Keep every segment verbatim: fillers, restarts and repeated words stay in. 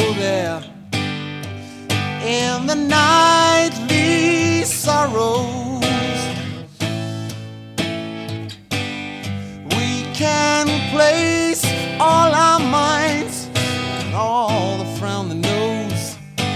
there. In the nightly sorrows, we can place all our minds and all the frown that knows.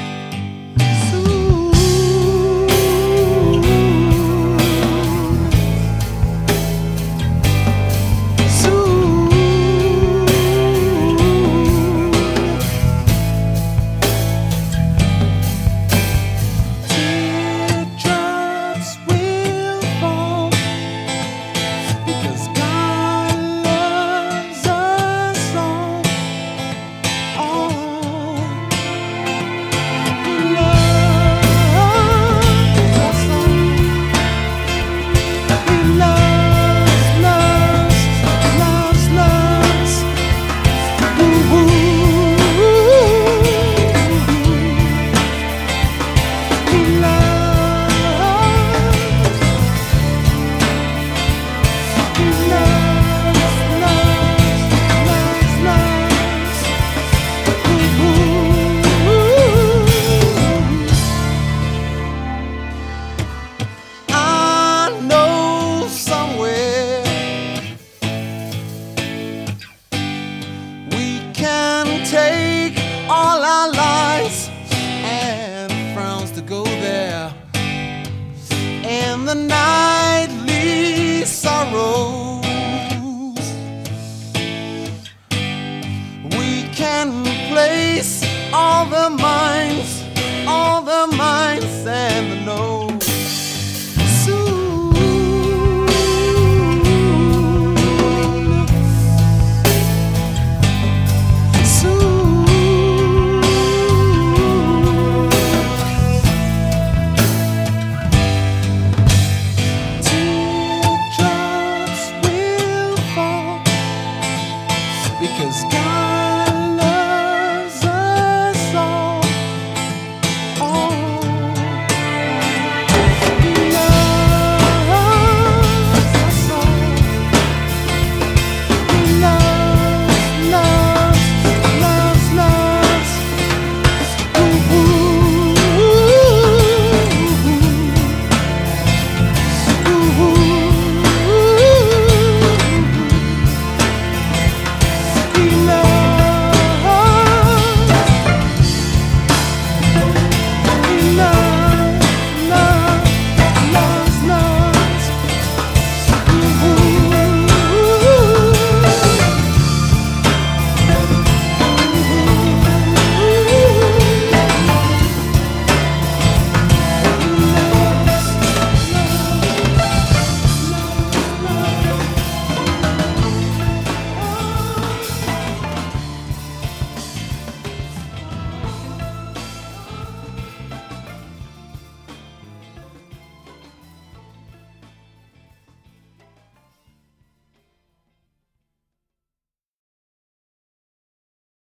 Take all our lies and frowns to go there. In the nightly sorrows, we can place all the minds, all the minds.